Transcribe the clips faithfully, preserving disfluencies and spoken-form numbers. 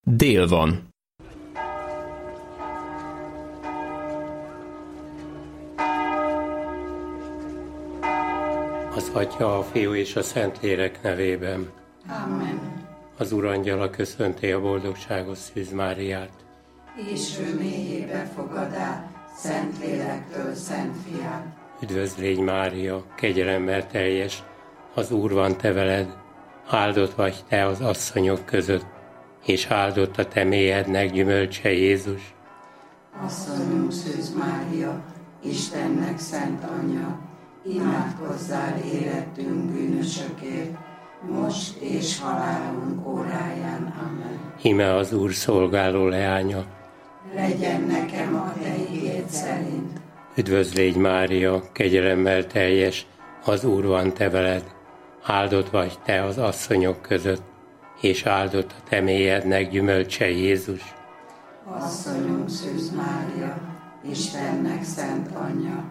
dél van. Az Atya, a Fiú és a Szentlélek nevében. Amen. Az Urangyala köszönti a boldogságos Szűz Máriát. És ő mélyébe fogadá, Szentlélektől Szent Fiát. Üdvözl légy Mária, kegyelemmel teljes, az Úr van te veled, áldott vagy te az asszonyok között, és áldott a te mélyednek gyümölcse Jézus. Asszonyunk Szűz Mária, Istennek szent anyja, imádkozzál érettünk bűnösökért, most és halálunk óráján. Amen. Íme az Úr szolgáló leánya. Legyen nekem a te igéd szerint. Üdvözl légy Mária, kegyelemmel teljes, az Úr van te veled, áldott vagy te az asszonyok között, és áldott a te mélyednek gyümölcse Jézus. Asszonyunk Szűz Mária, Istennek szent anyja,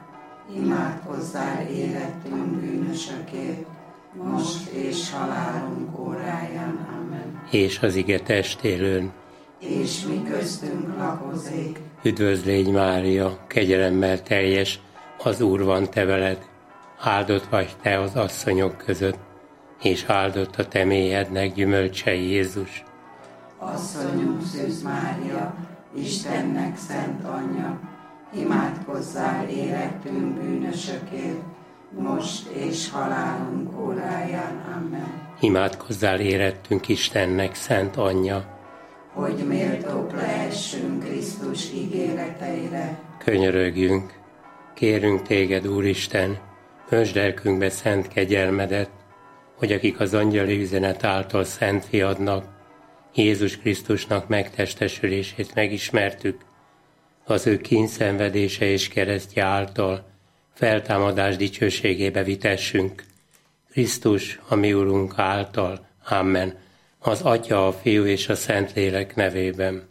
imádkozzál érettünk bűnösökért, most és halálunk óráján. Amen. És az ige testélőn. És mi köztünk lakozik. Üdvözl légy Mária, kegyelemmel teljes, az Úr van te veled, áldott vagy te az asszonyok között, és áldott a te mélyednek gyümölcse Jézus. Asszonyunk Szűz Mária, Istennek szent anyja, imádkozzál érettünk bűnösökért, most és halálunk óráján. Amen. Imádkozzál érettünk Istennek szent anyja, hogy méltók lehessünk Krisztus ígéreteire. Könyörögjünk, kérünk téged, Úristen, öntsd lelkünkbe szent kegyelmedet, hogy akik az angyali üzenet által szent fiadnak, Jézus Krisztusnak megtestesülését megismertük, az ő kínszenvedése és keresztje által feltámadás dicsőségébe vitessünk. Krisztus, a mi Urunk által. Amen. Az Atya, a Fiú és a Szentlélek nevében.